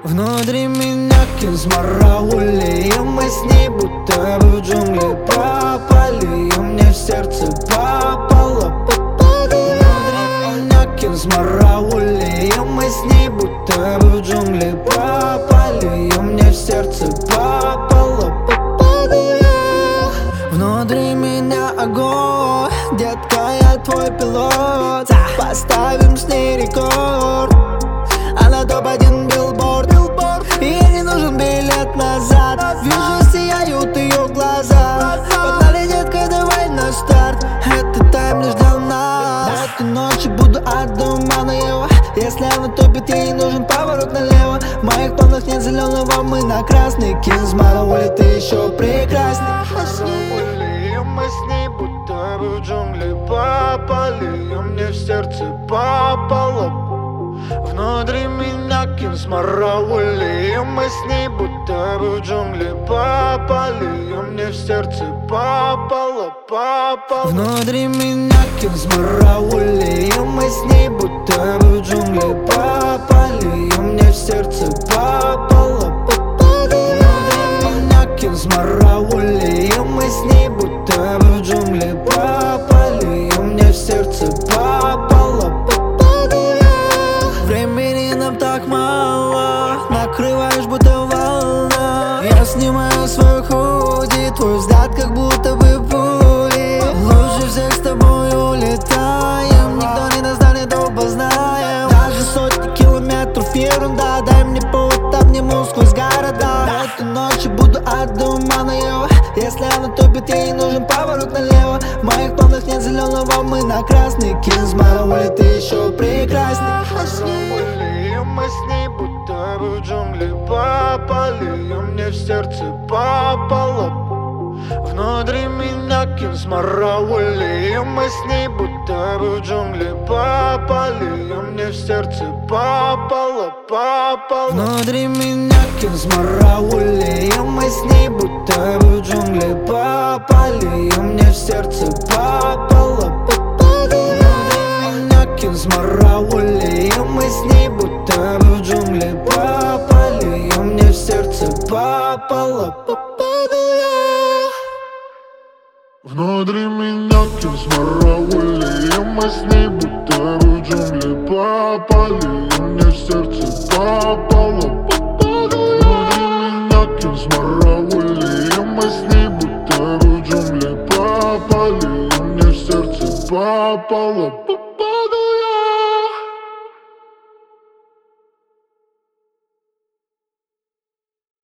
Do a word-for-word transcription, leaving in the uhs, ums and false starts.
Внутри меня кинзмараули, и мы с ней будто бы в джунгли попали, и мне в сердце попало. Внутри меня кинзмараули, и мы с ней будто бы в джунгли попали, и мне в сердце попало. Внутри меня огонь, детка, я твой пилот. Поставим с ней рекорд, она топ-один билборд. Ей не нужен билет назад, вижу, сияют ее глаза. Погнали, детка, давай на старт, этот тайм не ждал нас. Этой ночью буду от дома налево, если она топит, ей нужен поворот налево. В моих планах нет зеленого, мы на красный. Кинзмараули, ты еще прекрасней. Мы с ней будто бы в джунгли попали, а мне в сердце попало. Внутри меня кинзмараули, мы с ней будто бы в джунгли попали, а мне в сердце попало, попало. Внутри меня кинзмараули, мы с ней будто бы в джунгли попали, а мне в сердце попало. Внутри меня кинзмараули, мы с ней будто бы в джунгли попали, а мне в сердце попало. Времени нам так мало, накрываешь будто волна. Я снимаю свой худи, твой взгляд как будто бы пули. Лучше всех с тобой улетаем, никто не достанет, оба знаем. Даже сотни километров ерунда, дай мне повод, обниму сквозь города. Этой ночью буду от дома налево, если она топит, ей нужен поворот налево. В моих планах нет зеленого, мы на красный. Кинзмараули, ты еще прекрасней. Мы с ней будто бы в джунгли попали, а мне в сердце попало. Внутри меня кинзмараули, мы с ней будто бы в джунгли попали, а мне в сердце попало, попало. Внутри меня кинзмараули, мы с ней будто бы в джунгли попали, а мне в сердце попало. Внутри меня кинзмараули, мы с ней будто бы в джунгли попали, а мне в сердце попало. Внутри меня кинзмараули, мы с ней будто бы в джунгли попали, и мне в сердце попало. Внутри меня кинзмараули, мы с ней будто бы в джунгли попали, и мне в сердце попало.